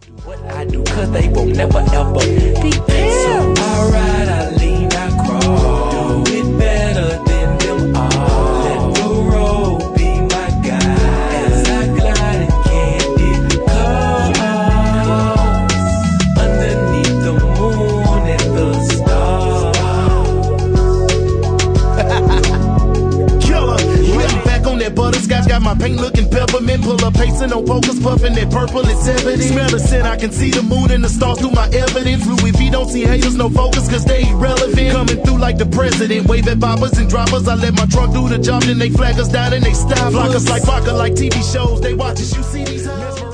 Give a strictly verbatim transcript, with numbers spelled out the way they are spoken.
What I do, cause they won't never ever be pimps. So I ride, I lean, I crawl. Do it better than them all. Let the road be my guide as I glide in candy cars underneath the moon and the stars. Killer, yeah. Back on that butterscotch, got my paint looking peppermint. Pull up pacing on focus, puffing that purple, it's evident. Smell the scent, I can see the moon and the stars through my evidence. Louis V don't see haters, no focus, cause they irrelevant. Coming through like the president, wave at boppers and droppers. I let my truck do the job, then they flag us down and they stop. Flock us like vodka, like T V shows, they watch us, you see these